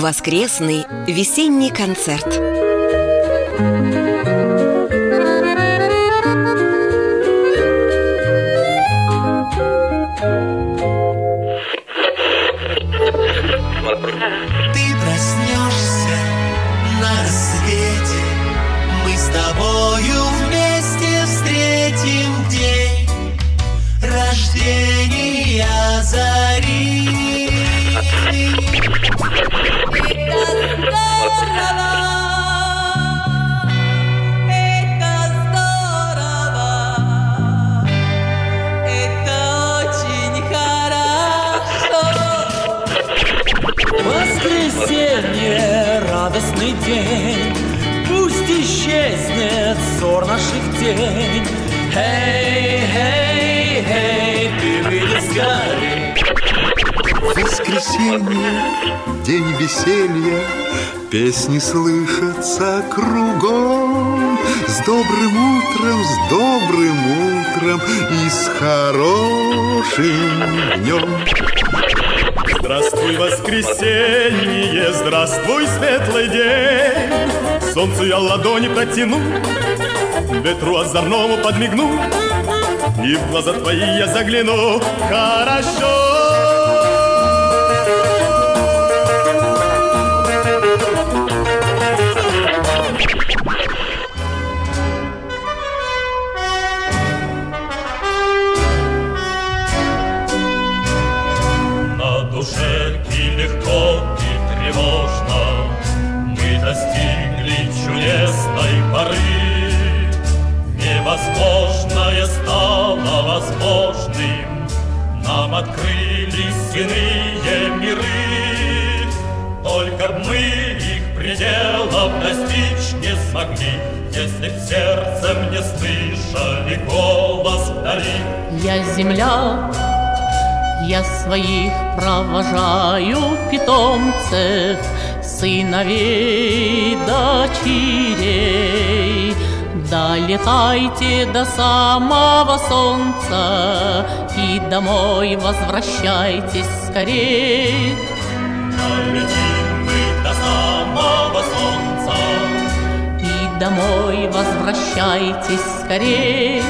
Воскресный весенний концерт. Ты проснешься на рассвете, мы с тобою вместе встретим день рождения зари. Воскресенье, радостный день, пусть исчезнет ссор наших день. Эй, эй, эй, ты выйди скорей. Воскресенье, день веселья, песни слышатся кругом. С добрым утром и с хорошим днем. Здравствуй, воскресенье, здравствуй, светлый день. Солнцу я ладони протяну, ветру озорному подмигну, и в глаза твои я загляну. Хорошо. Невозможное стало возможным, нам открылись иные миры. Только б мы их пределов достичь не смогли, если б сердцем не слышали голос вдали. Я земля, я своих провожаю питомцев, сыновей, дочерей. Долетайте до самого солнца и домой возвращайтесь скорей. Долетим мы до самого солнца и домой возвращайтесь скорей.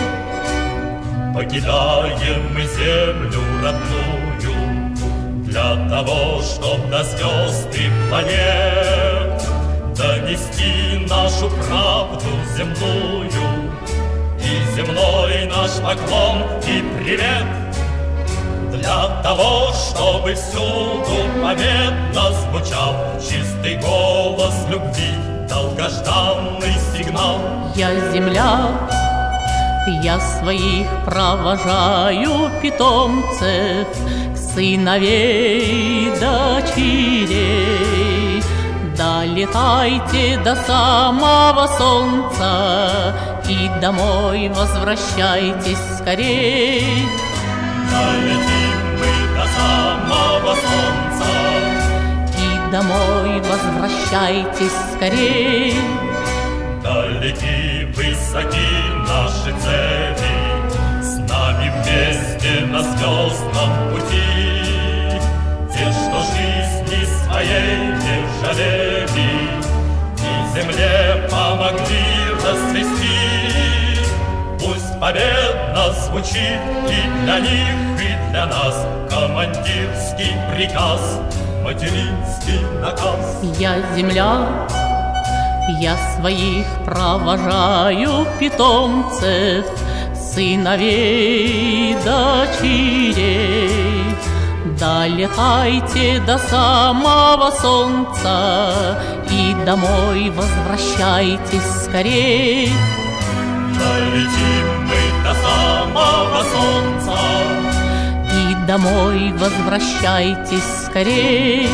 Покидаем мы землю родную для того, чтоб до звезд и планет донести нашу правду земную, и земной наш поклон и привет. Для того, чтобы всюду победно звучал чистый голос любви, долгожданный сигнал. Я земля, я своих провожаю питомцев, сыновей, дочерей. Долетайте до самого солнца и домой возвращайтесь скорей. Долетим мы до самого солнца и домой возвращайтесь скорей. Далеки, высоки наши цели, с нами вместе на звездном пути. Те, что жизни своей не жалели, и земле помогли расцвести. Пусть победно звучит и для них, и для нас командирский приказ, материнский наказ. Я земля, я своих провожаю питомцев, сыновей, дочерей. Долетайте до самого солнца и домой возвращайтесь скорей. Долетим мы до самого солнца и домой возвращайтесь скорей.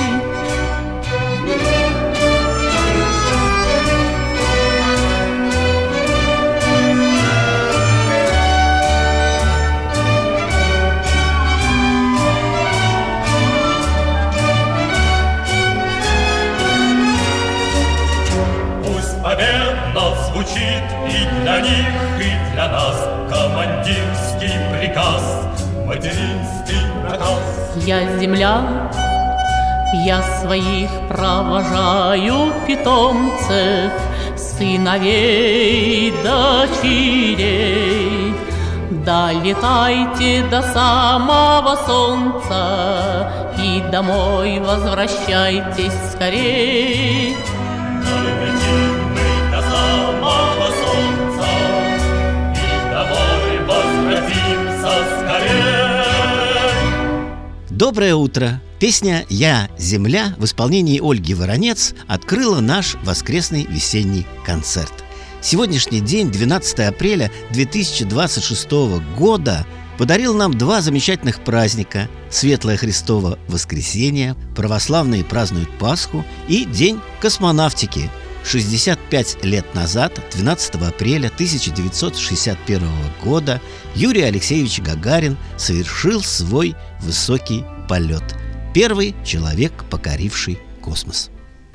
Победно звучит и для них, и для нас командирский приказ, материнский наказ. Я земля, Я своих провожаю питомцев, сыновей, дочерей. Долетайте до самого солнца и домой возвращайтесь скорей. Долетим мы до самого солнца и домой возвратимся скорей. Доброе утро! Песня «Я – земля» в исполнении Ольги Воронец открыла наш воскресный весенний концерт. Сегодняшний день, 12 апреля 2026 года, подарил нам два замечательных праздника: Светлое Христово Воскресенье, православные празднуют Пасху, и День космонавтики. 65 лет назад, 12 апреля 1961 года, Юрий Алексеевич Гагарин совершил свой высокий полет. Первый человек, покоривший космос.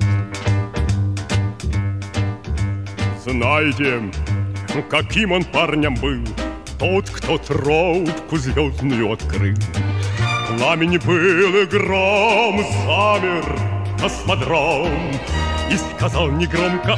Знаете, каким он парнем был, тот, кто тропку звездную открыл. Пламень был и гром, замер космодром, и сказал негромко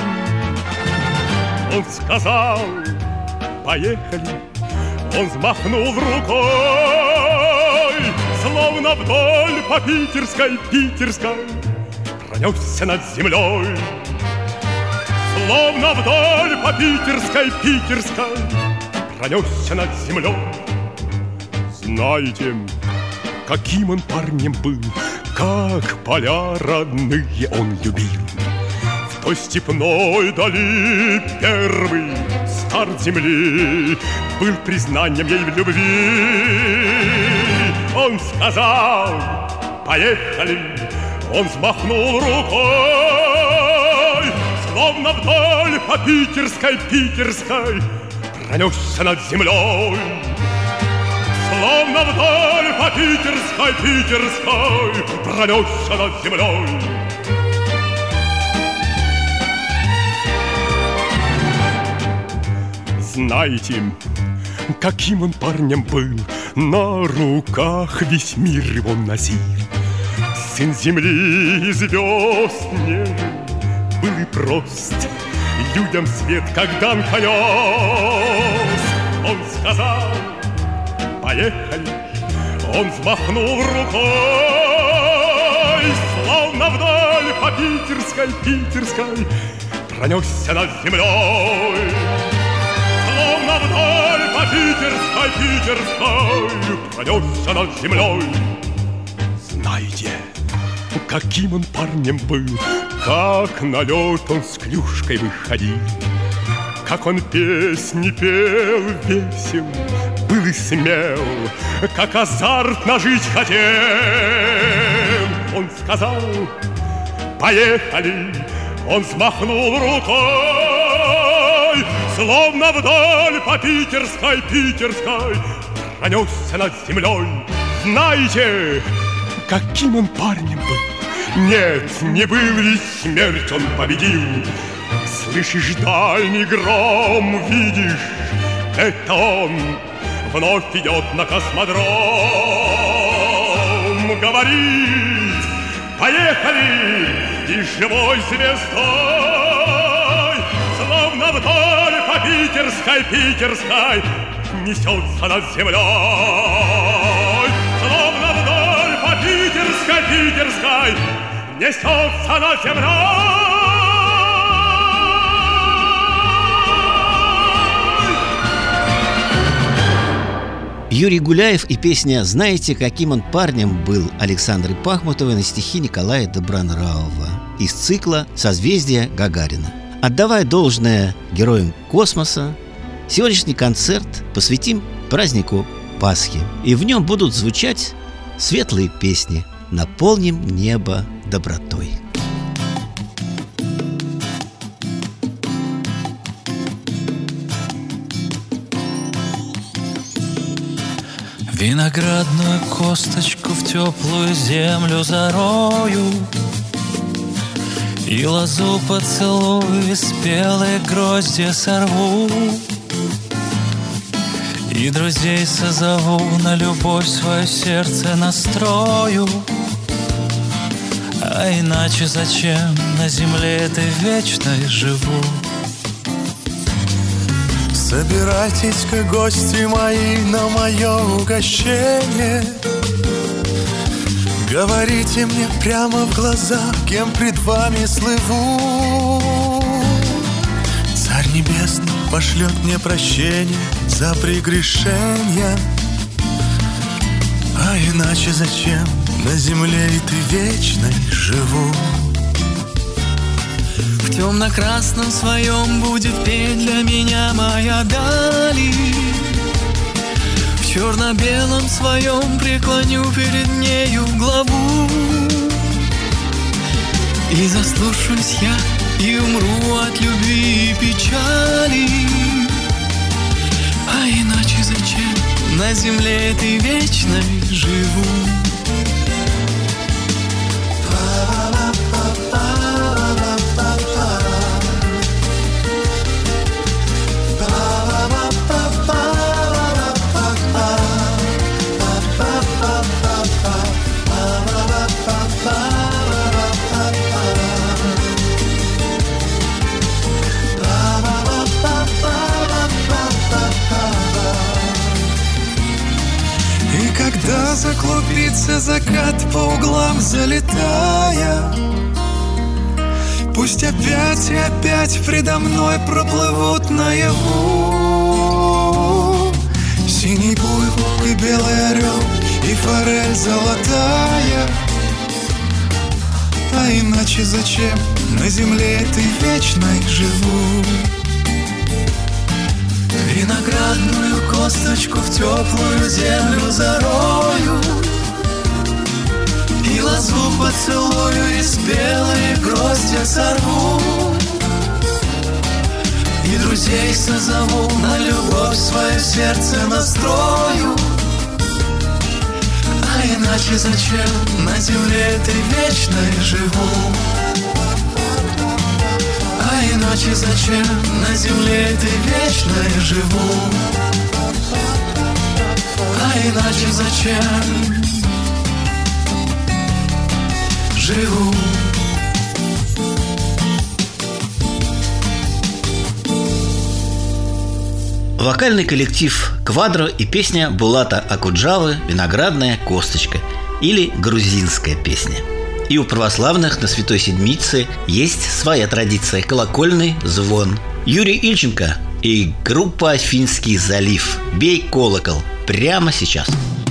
он сказал: поехали. Он взмахнул рукой, словно вдоль по Питерской пронесся над землей. Словно вдоль по Питерской пронесся над землей. Знаете, каким он парнем был, как поля родные он любил. В той степной дали первый старт земли был признанием ей в любви. Он сказал: поехали. Он взмахнул рукой, словно вдоль по Питерской пронесся над землей. Словно вдоль по Питерской пронесся над землей. Знаете, каким он парнем был, на руках весь мир его носил. Сын земли и звезд нежен был и прост, людям свет как дан понес. Он сказал: поехали. Он взмахнул рукой, словно вдоль по Питерской пронесся над землей. Словно вдоль по Питерской пронесся над землей. Знаете, каким он парнем был, как на лед он с клюшкой выходил, как он песни пел весел, был и смел, как азартно жить хотел. Он сказал: поехали. Он взмахнул рукой, словно вдоль по Питерской пронесся над землей. Знаете, каким он парнем был? Нет, не был ведь смерть он победил. Слышишь дальний гром, видишь, это он вновь идет на космодром. Говорит: поехали, и живой звездой, словно вдоль по Питерской несется над землей. Словно вдоль по Питерской несется над землей. Юрий Гуляев и песня «Знаете, каким он парнем был» Александры Пахмутовой на стихи Николая Добронравова из цикла «Созвездие Гагарина». Отдавая должное героям космоса, сегодняшний концерт посвятим празднику Пасхи. И в нем будут звучать светлые песни «Наполним небо добротой». Виноградную косточку в теплую землю зарою, и лозу поцелую, спелые гроздья сорву, и друзей созову, на любовь свое сердце настрою, А иначе зачем на земле этой вечной живу? Собирайтесь-ка, гости мои, на мое угощение. Говорите мне прямо в глаза, кем пред вами слыву. Царь Небесный пошлет мне прощение за прегрешения. А иначе зачем на земле этой вечной живу? В темно-красном своем будет петь для меня моя Дали. В черно-белом своем преклоню перед нею главу. И заслушаюсь я, и умру от любви и печали. А иначе зачем на земле этой вечной живу? Когда заклубится закат по углам залетая, пусть опять и опять предо мной проплывут наяву синий буйвол и белый орел и форель золотая. А иначе зачем на земле этой вечной живу? Виноградную косточку в теплую землю зарою, и лозу поцелую, и спелые гроздья сорву, и друзей созову, на любовь свое сердце настрою. А иначе зачем на земле этой вечной живу? А иначе зачем на земле этой вечной живу? А иначе зачем живу? Вокальный коллектив «Квадро» и песня Булата Акуджавы «Виноградная косточка» или грузинская песня. И у православных на Святой Седмице есть своя традиция – колокольный звон. Юрий Ильченко и группа «Финский залив». Бей колокол прямо сейчас.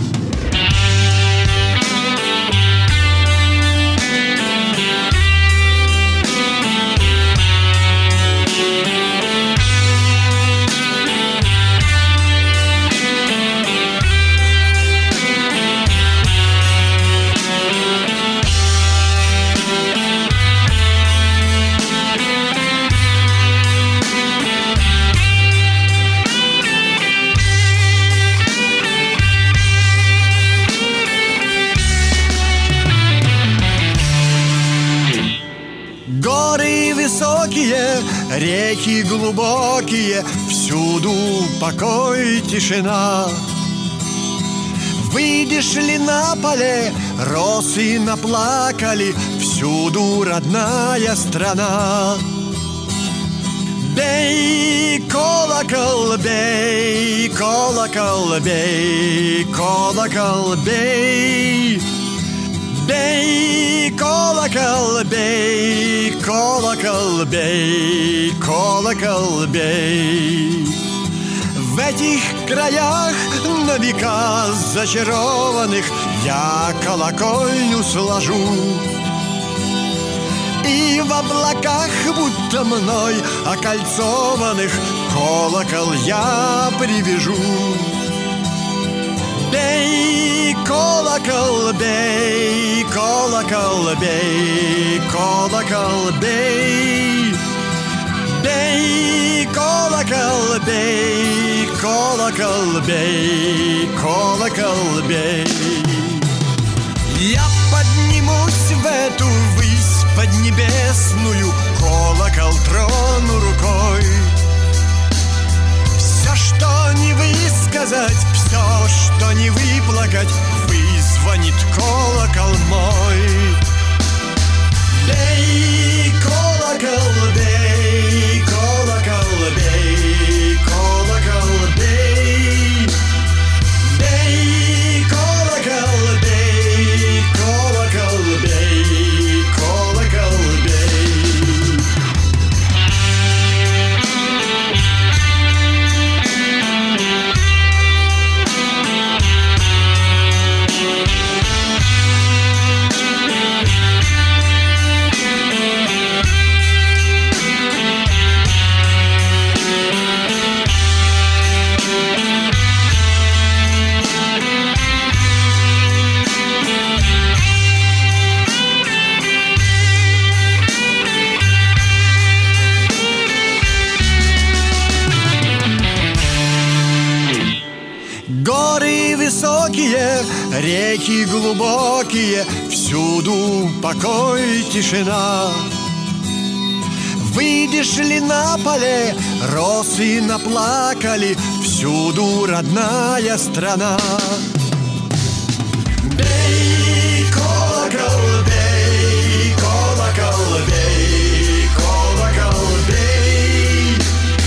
Реки глубокие, всюду покой, тишина. Выйдешь ли на поле, росы наплакали, всюду родная страна. Бей колокол, бей колокол, бей колокол, бей. Бей колокол, бей колокол, бей колокол, бей. В этих краях на века зачарованных я колокольню сложу, и в облаках, будто мной окольцованных, колокол я привяжу. Бей колокол, бей колокол, бей колокол, бей. Бей колокол, бей колокол, бей колокол, бей. Я поднимусь в эту высь поднебесную, колокол трону рукой. Все, что не высказать, все, что не выплакать, вызвонит колокол мой. высокие, реки глубокие, всюду покой, тишина. Выйдешь ли на поле, росы наплакали, всюду родная страна. Бей, колокол, бей, колокол, бей, колокол, бей.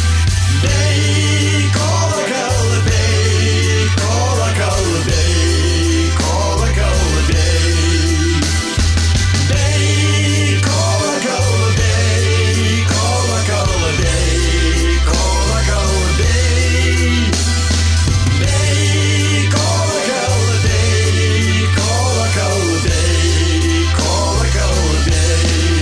Бей, колокол, бей, колокол, бей, колокол, бей. Бей, колокол, бей, колокол, бей, колокол, бей. Бей, колокол, бей, колокол, бей, колокол, бей.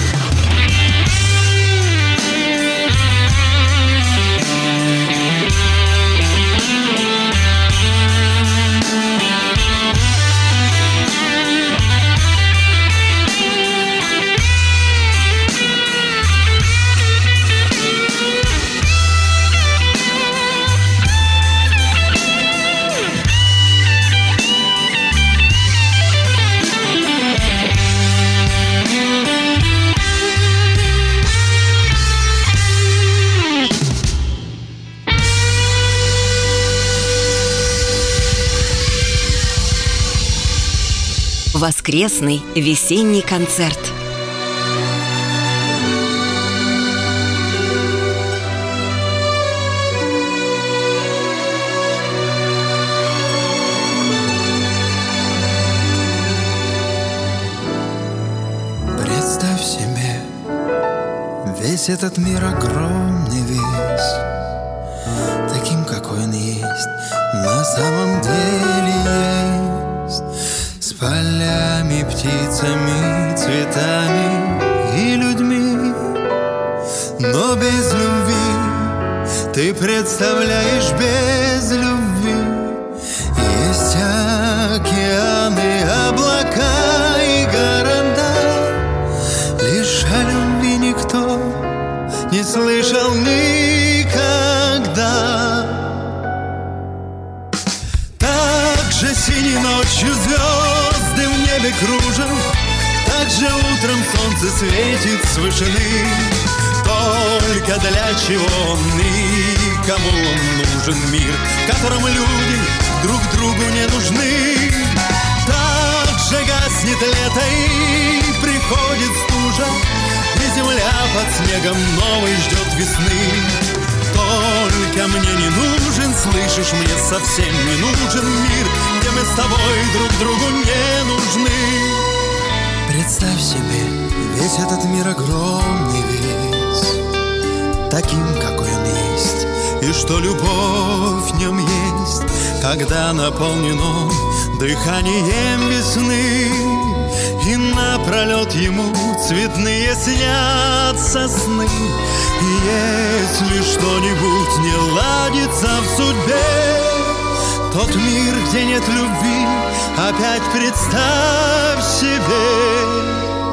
Воскресный весенний концерт. Представь себе, весь этот мир огромный весь, таким, какой он есть, на самом деле есть. С полями, птицами, цветами и людьми. Но без любви, ты представляешь, без любви есть океаны, облака и города. Лишь о любви никто не слышал никогда. Так же синей ночью звезды в небе кружат, так же утром солнце светит с вышины. Только для чего он и кому он нужен мир, в котором люди друг другу не нужны. Так же гаснет лето и приходит стужа, и земля под снегом новой ждет весны. Только мне не нужен, слышишь, мне совсем не нужен мир, где мы с тобой друг другу не нужны. Представь себе, весь этот мир огромный весь, таким, какой он есть, и что любовь в нем есть, когда наполнен он дыханием весны. И напролет ему цветные снятся сны. И если что-нибудь не ладится в судьбе, тот мир, где нет любви, опять представь себе.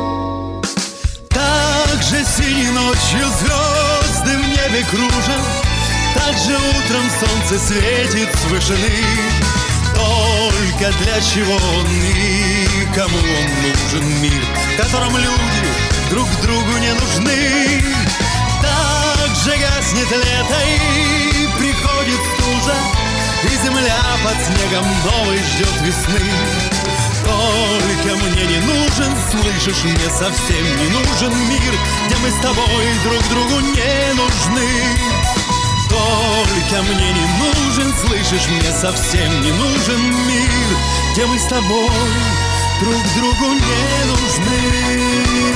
Так же синей ночью звезды в небе кружат, так же утром солнце светит с вышины. Только для чего он и кому он нужен мир, в котором люди друг другу не нужны. Так же гаснет лето и приходит стужа, и земля под снегом новой ждет весны. Только мне не нужен, слышишь, мне совсем не нужен мир, где мы с тобой друг другу не нужны. Только мне не нужен, слышишь, мне совсем не нужен мир, где мы с тобой друг другу не нужны.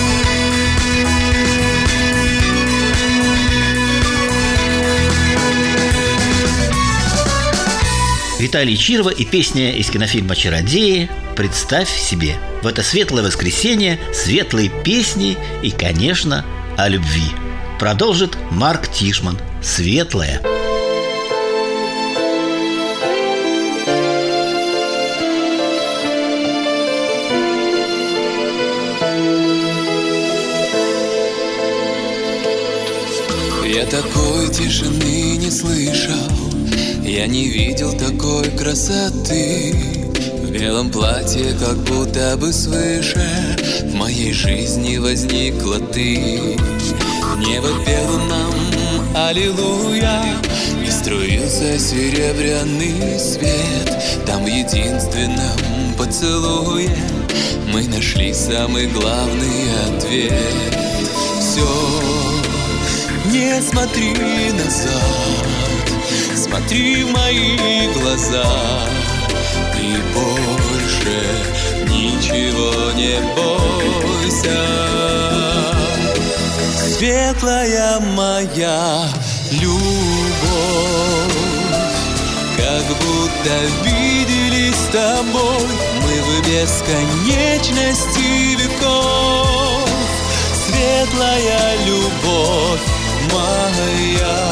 Виталий Чирва и песня из кинофильма «Чародеи» «Представь себе». В это светлое воскресенье светлые песни и, конечно, о любви. Продолжит Марк Тишман. «Светлая». Я такой тишины не слышал Я не видел такой красоты. В белом платье, как будто бы свыше, в моей жизни возникла ты. Небо пело нам аллилуйя, и струился серебряный свет. Там в единственном поцелуе мы нашли самый главный ответ. Все, не смотри назад, смотри в мои глаза, и больше ничего не бойся. Светлая моя любовь, как будто виделись с тобой мы в бесконечности веков. Светлая любовь моя,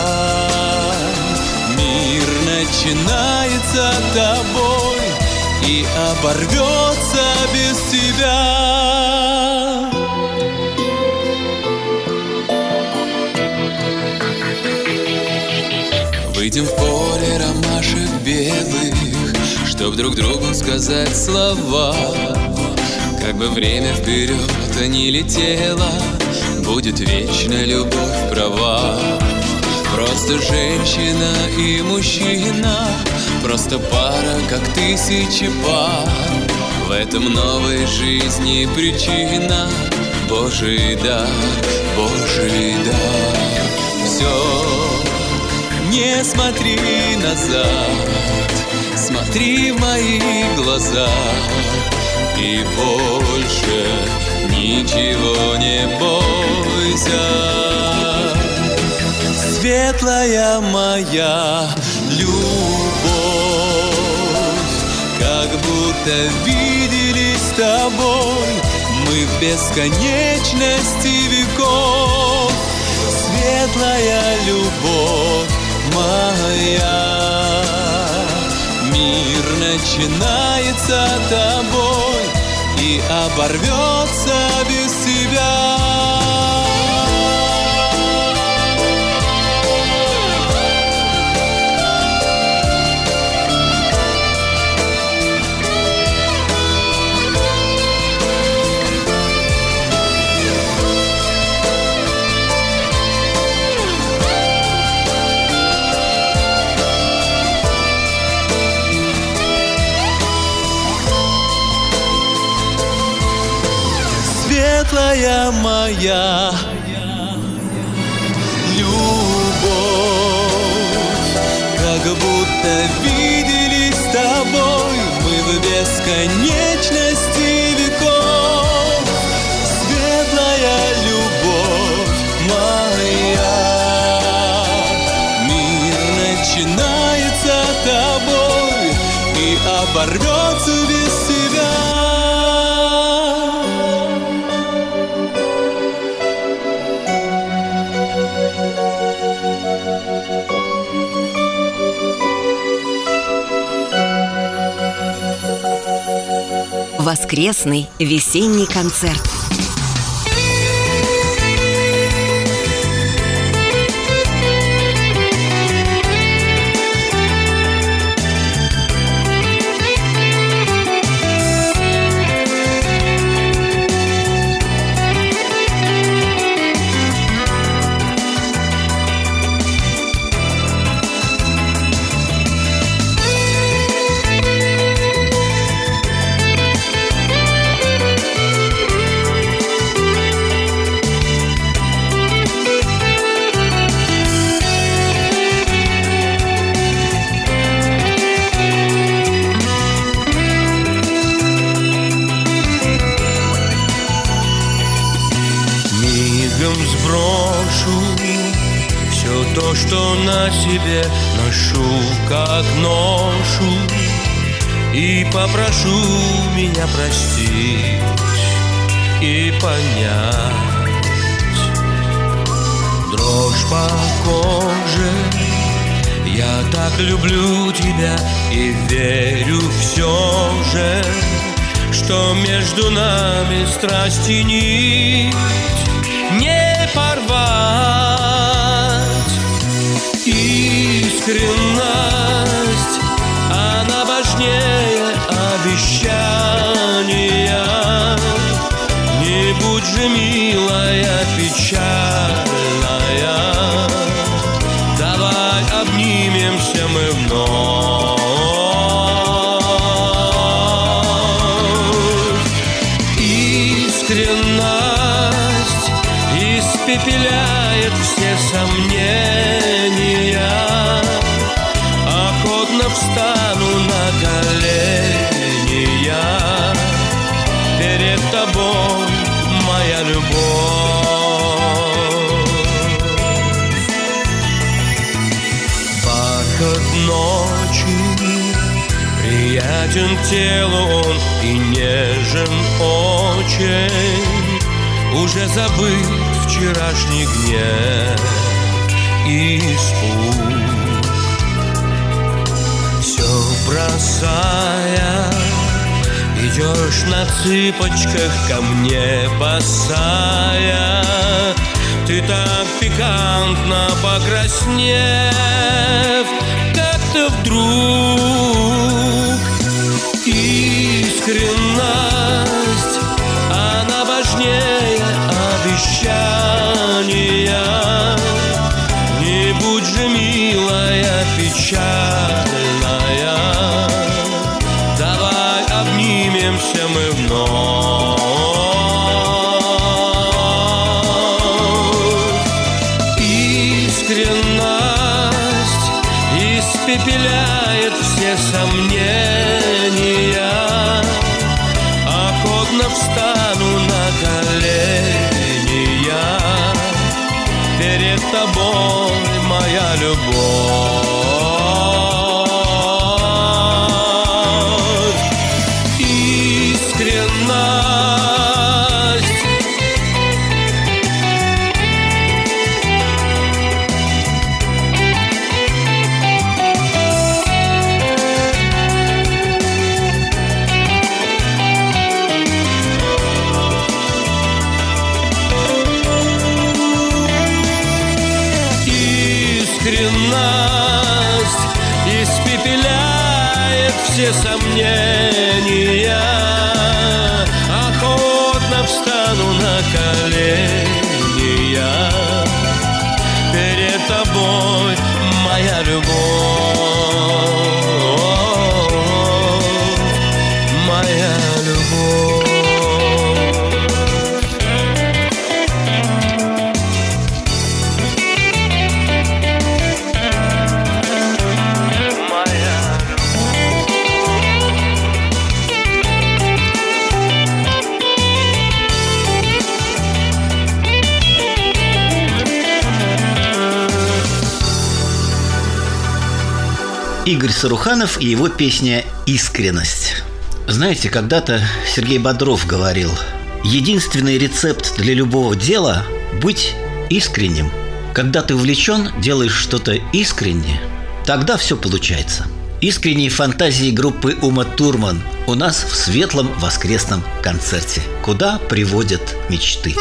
мир начинается тобой и оборвется без тебя. Выйдем в поле ромашек белых, чтоб друг другу сказать слова. Как бы время вперед не летело, будет вечно любовь права. Просто женщина и мужчина, просто пара, как тысячи пар. В этом новой жизни причина, Божий дар, Божий дар. Все, не смотри назад, смотри в мои глаза, и больше ничего не бойся. Светлая моя любовь, как будто виделись с тобой мы в бесконечности веков. Светлая любовь моя, мир начинается тобой и оборвется без тебя. Светлая моя любовь, как будто виделись с тобой мы в бесконечности веков. Светлая любовь моя, мир начинается тобой и оборвется без тебя. Воскресный весенний концерт. То, что на себе ношу, как ношу, и попрошу меня простить и понять. Дрожь по коже, я так люблю тебя и верю все же, что между нами страсти нить не порвать. Искренно бархат ночи. Приятен телу он и нежен очень. Уже забыт вчерашний гнев и испуг. Все бросая, идешь на цыпочках ко мне босая. Ты так пикантно покраснев, как-то вдруг. Искренность, она важнее обещания. Не будь же, милая, печальная, давай обнимемся мы вновь. Искренность испепеляет все сомнения. Охотно встану на колени я перед тобой, моя любовь. Искренность. Искренность испепеляет все сомнения. Охотно встану на колени я перед тобой, моя любовь, моя любовь. Игорь Саруханов и его песня «Искренность». Знаете, когда-то Сергей Бодров говорил: единственный рецепт для любого дела – быть искренним. Когда ты увлечен, делаешь что-то искренне, тогда все получается. Искренние фантазии группы Ума Турман у нас в светлом воскресном концерте. Куда приводят мечты?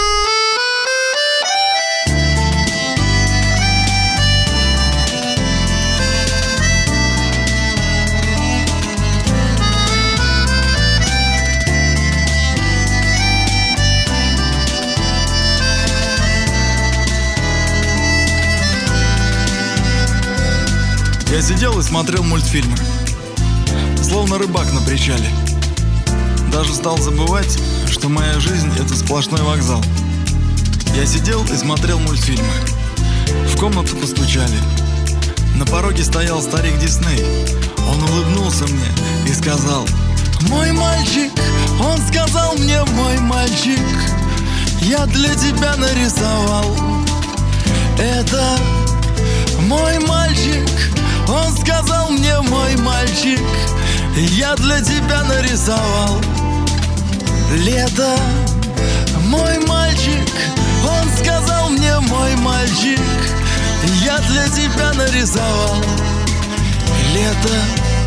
Я сидел и смотрел мультфильмы, словно рыбак на причале. Даже стал забывать, что моя жизнь — это сплошной вокзал. Я сидел и смотрел мультфильмы. В комнату постучали. На пороге стоял старик Дисней. Он улыбнулся мне и сказал: «Мой мальчик», он сказал мне: «Мой мальчик, я для тебя нарисовал. Это мой мальчик». Он сказал мне: «Мой мальчик, я для тебя нарисовал лето». Мой мальчик, он сказал мне: «Мой мальчик, я для тебя нарисовал лето».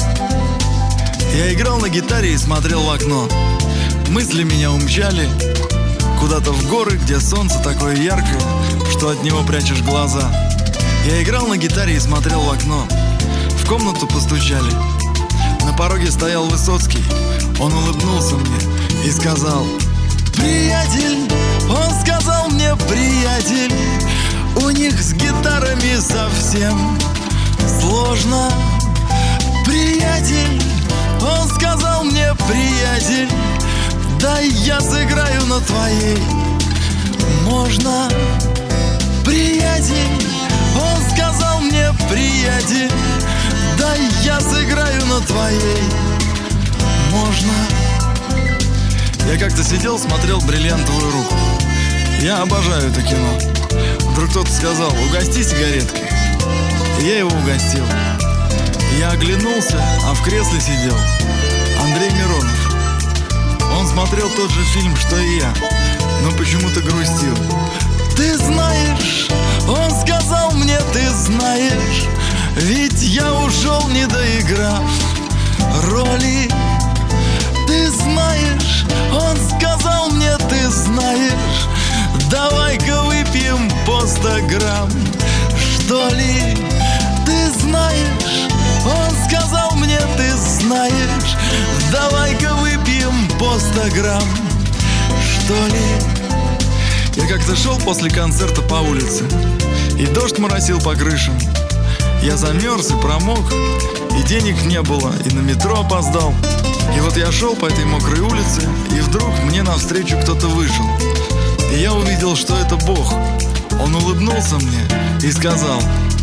Я играл на гитаре и смотрел в окно. Мысли меня умчали куда-то в горы, где солнце такое яркое, что от него прячешь глаза. Я играл на гитаре и смотрел в окно. В комнату постучали. На пороге стоял Высоцкий. Он улыбнулся мне и сказал: «Приятель», он сказал мне: «Приятель, у них с гитарами совсем сложно». «Приятель», он сказал мне: «Приятель, дай я сыграю на твоей, можно». «Приятель», он сказал мне: «Приятель, дай я сыграю на твоей, можно». Я как-то сидел, смотрел «Бриллиантовую руку». Я обожаю это кино. Вдруг кто-то сказал: «Угости сигареткой». И я его угостил. Я оглянулся, а в кресле сидел Андрей Миронов. Он смотрел тот же фильм, что и я, но почему-то грустил. Ты знаешь, он сказал мне, ты знаешь, ведь я ушел, не доиграв роли. Ты знаешь, он сказал мне, ты знаешь, давай-ка выпьем по 100 грамм, что ли. Ты знаешь, он сказал мне, ты знаешь, давай-ка выпьем по 100 грамм, что ли. Я как-то шел после концерта по улице, и дождь моросил по крышам. Я замерз и промок, и денег не было, и на метро опоздал. И вот я шел по этой мокрой улице, и вдруг мне навстречу кто-то вышел. И я увидел, что это Бог. Он улыбнулся мне и сказал,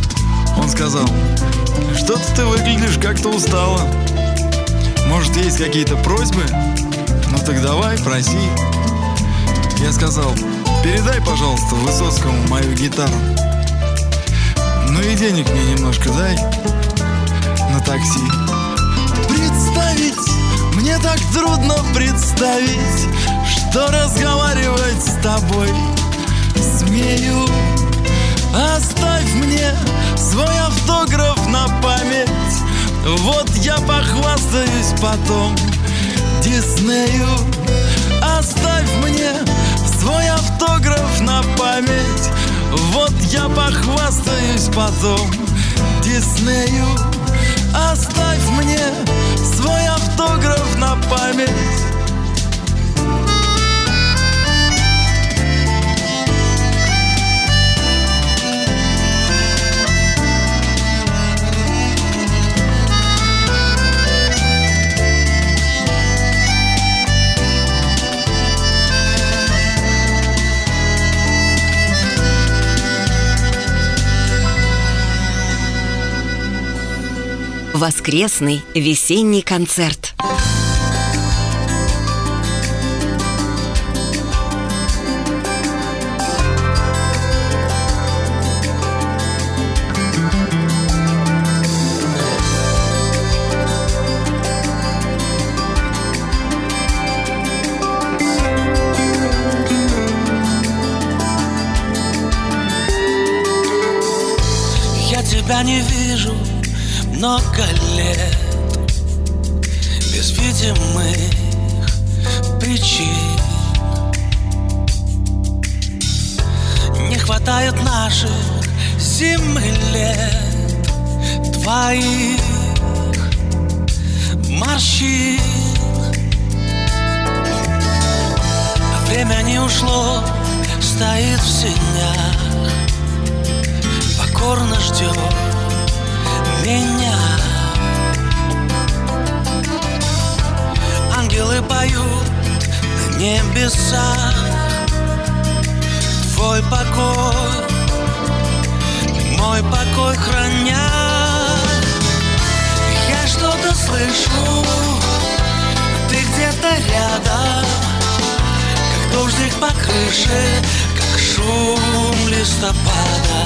что-то ты выглядишь как-то устало. Может, есть какие-то просьбы? Ну так давай, проси. Я сказал, передай, пожалуйста, Высоцкому мою гитару. Ну и денег мне немножко дай на такси. Представить, мне так трудно представить, что разговаривать с тобой смею. Оставь мне свой автограф на память, вот я похвастаюсь потом Диснею. Оставь мне свой автограф на память, вот я похвастаюсь потом Диснею. Оставь мне свой автограф на память. Воскресный весенний концерт. Я тебя не вижу много лет, без видимых причин. Не хватает наших 7 лет, твоих морщин. Время не ушло, стоит в сенях, покорно ждет меня. Ангелы поют на небесах, твой покой, мой покой храня. Я что-то слышу, ты где-то рядом, как дождик по крыше, как шум листопада.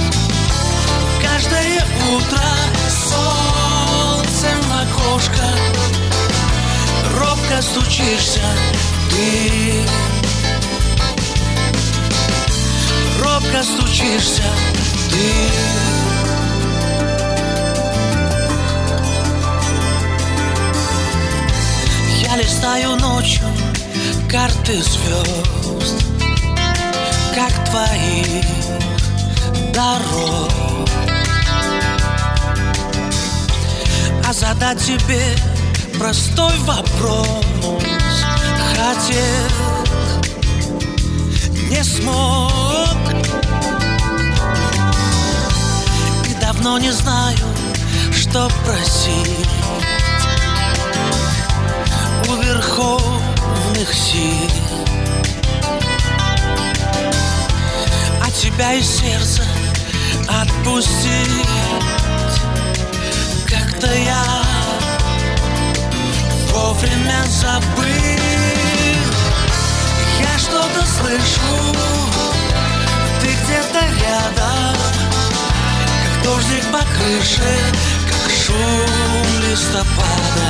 Каждое утро солнцем в окошко робко стучишься ты, робко стучишься ты. Я листаю ночью карты звезд, как твоих дорог, а задать тебе простой вопрос хотел, не смог. И давно не знаю, что просить у верховных сил. От тебя и сердца отпустить. Как-то я вовремя забыл. Я что-то слышу, ты где-то рядом, как дождик по крыше, как шум листопада.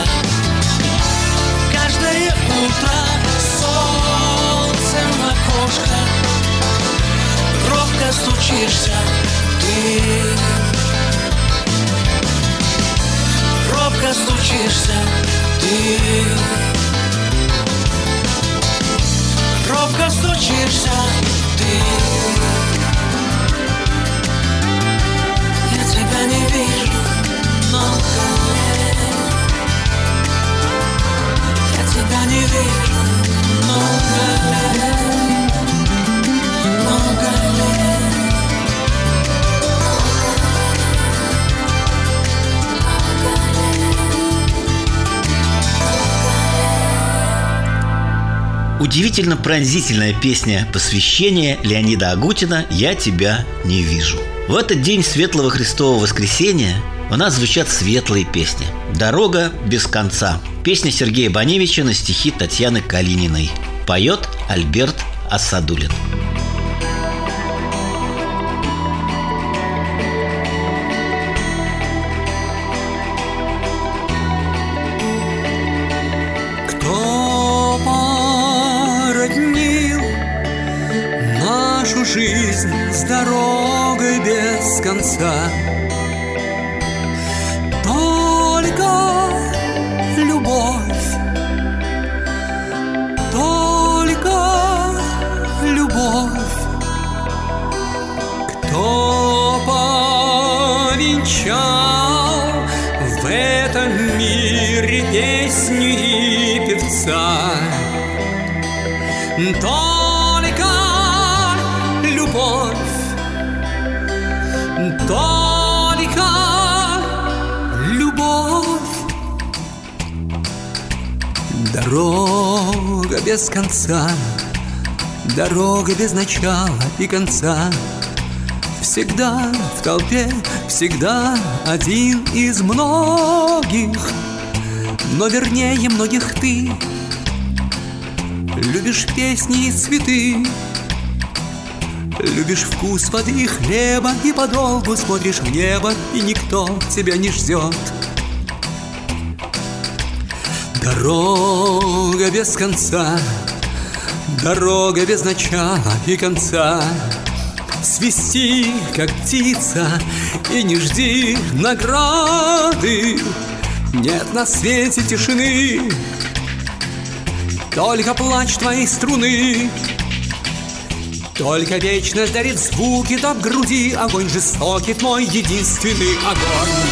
Каждое утро солнцем в окошко робко стучишься ты. Робко стучишься ты. Робко стучишься ты. Я тебя не вижу много лет. Я тебя не вижу много лет. Много лет. Удивительно пронзительная песня посвящения Леонида Агутина «Я тебя не вижу». В этот день Светлого Христового Воскресения у нас звучат светлые песни. «Дорога без конца». Песня Сергея Баневича на стихи Татьяны Калининой. Поет Альберт Асадулин. Жизнь с дорогой без конца. Только любовь, только любовь. Кто повенчал в этом мире песню и певца? Только любовь. Дорога без конца, дорога без начала и конца. Всегда в толпе, всегда один из многих. Но вернее многих ты любишь песни и цветы. Любишь вкус воды и хлеба, и подолгу смотришь в небо, и никто тебя не ждет. Дорога без конца, дорога без начала и конца. Свисти, как птица, и не жди награды. Нет на свете тишины, только плач твоей струны. Только вечность дарит звуки, да в груди огонь жестокий, твой единственный огонь.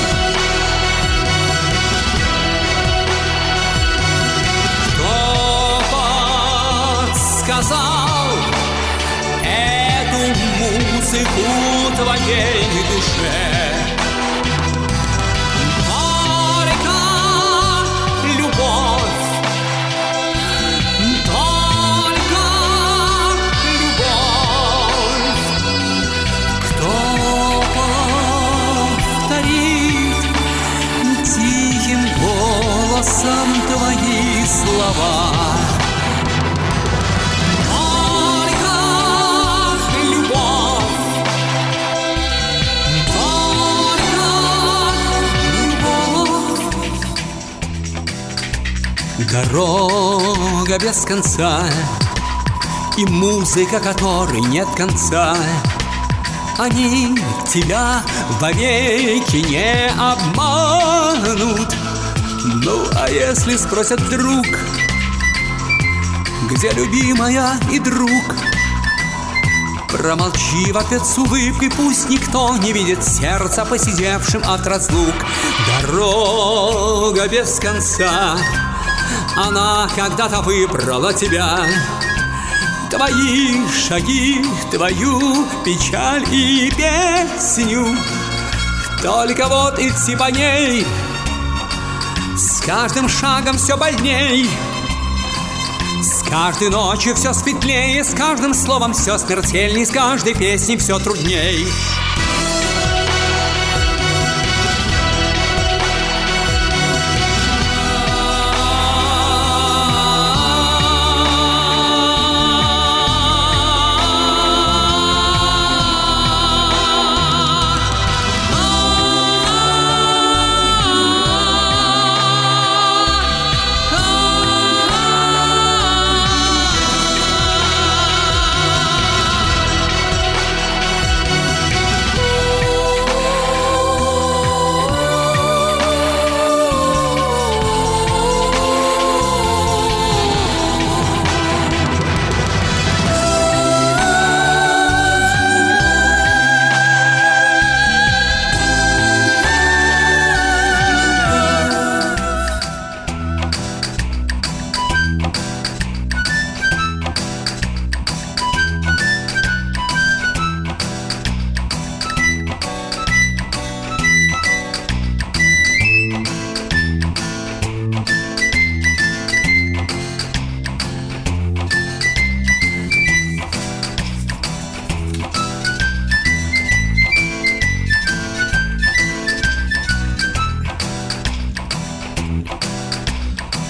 Кто подсказал эту музыку твоей душе? Только любовь. Голосом твои слова. Только любовь, только любовь. Дорога без конца и музыка, которой нет конца. Они тебя вовеки не обманут. Ну, а если спросят вдруг, где любимая и друг? Промолчи в ответ с улыбкой, пусть никто не видит сердца, посидевшим от разлук. Дорога без конца, она когда-то выбрала тебя. Твои шаги, твою печаль и песню. Только вот идти по ней с каждым шагом все больней. С каждой ночью все светлее, с каждым словом все смертельней, с каждой песней все трудней.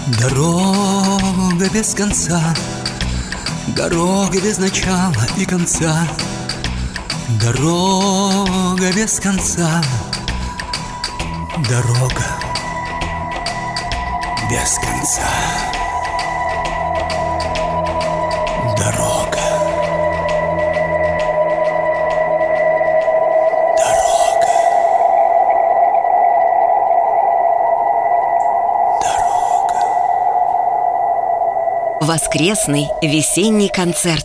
Дорога без конца, дорога без начала и конца, дорога без конца, дорога без конца, дорога. Воскресный весенний концерт.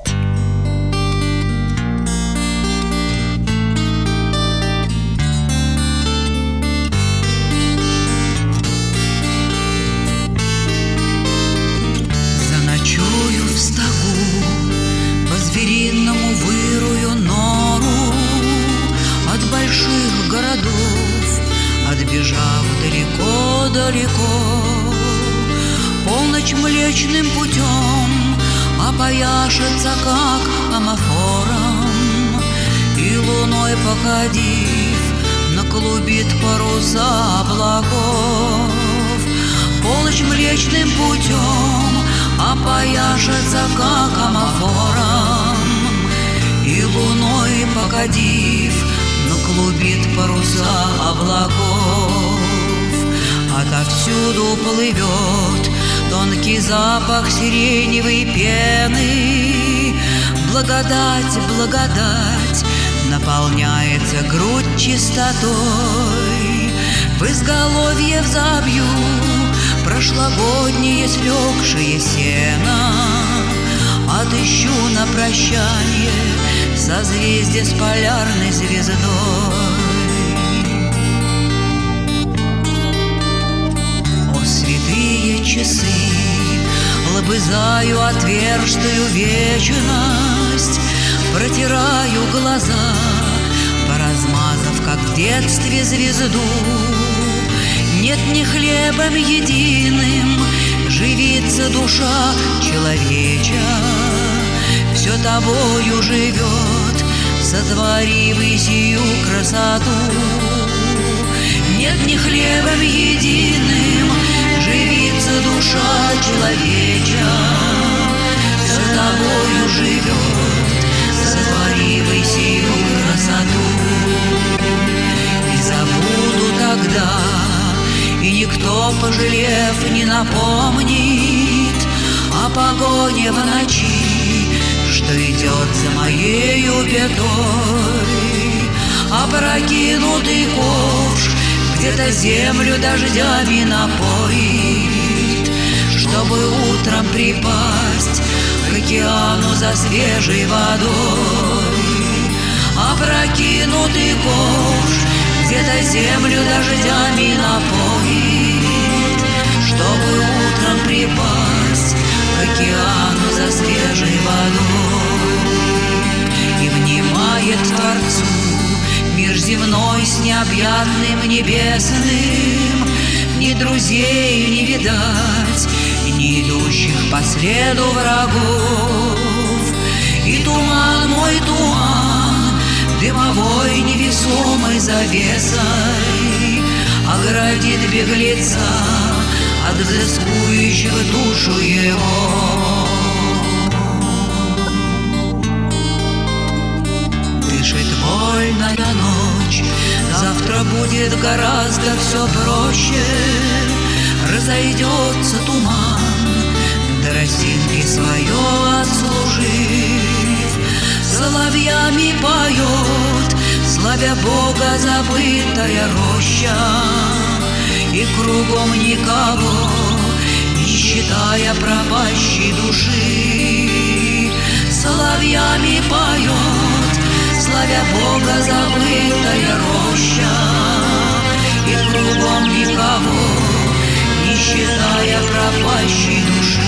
Заночую в стогу, по-звериному вырую нору, от больших городов отбежав далеко-далеко. Полночь млечным путем опояшется, как амофором, и луной походив, наклубит паруса облаков. Полночь млечным путем опояшется, как амофором, и луной походив, наклубит паруса облаков. Отовсюду плывет тонкий запах сиреневой пены. Благодать, благодать, наполняется грудь чистотой. В изголовье взобью прошлогоднее слегшее сено. Отыщу на прощанье созвездие с полярной звездой. Часы лобызаю отверждую вечность, протираю глаза, поразмазав, как в детстве, звезду. Нет, не хлебом единым живится душа человеча, все тобою живет, сотворив и сию красоту. Нет, не хлебом единым живится душа человеча, все тобою живет, сотворив сию красоту. И забуду тогда, и никто, пожалев, не напомнит о погоне в ночи, что идет за моею пятой. Опрокинутый ковш где-то землю дождями напоит, чтобы утром припасть к океану за свежей водой. Опрокинутый ковш где-то землю дождями напоит, чтобы утром припасть к океану за свежей водой. И внимает Творцу мир земной с необъятным небесным, ни друзей не видать, ни идущих по следу врагов. И туман, мой туман, дымовой невесомой завесой оградит беглеца от взыскующих душу его. Дышит вольная ночь, завтра будет гораздо все проще. Разойдется туман, до росинки свое отслужив. Соловьями поет, славя Бога, забытая роща. И кругом никого, не считая пропащей души. Соловьями поет, славя Бога, забытая роща. И кругом никого, не считая пропащей души.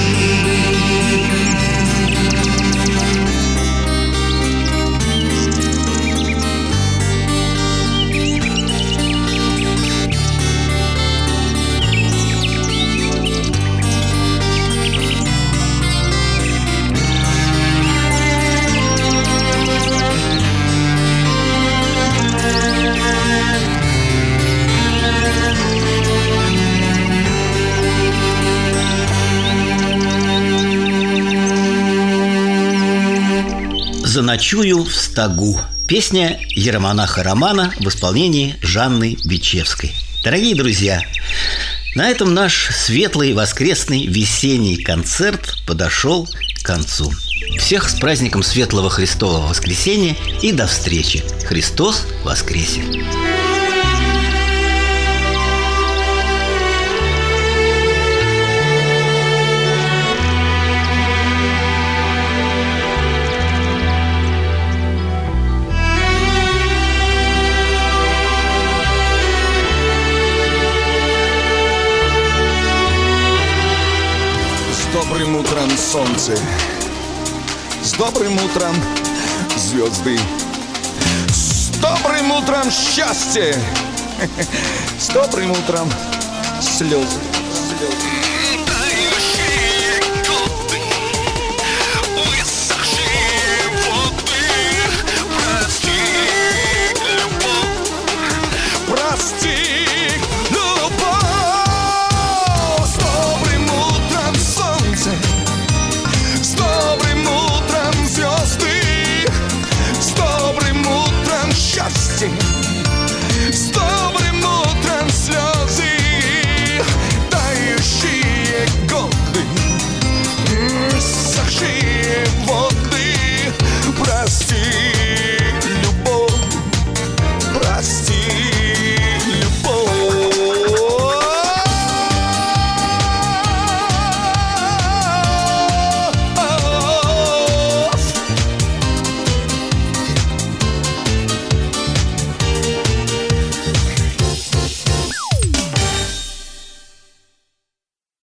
«Заночую в стогу». Песня иеромонаха Романа в исполнении Жанны Бичевской. Дорогие друзья, на этом наш светлый воскресный весенний концерт подошел к концу. Всех с праздником Светлого Христового Воскресения и до встречи! Христос воскресе! С добрым утром, солнце! С добрым утром, звезды! С добрым утром, счастье! С добрым утром, слезы! Счастье!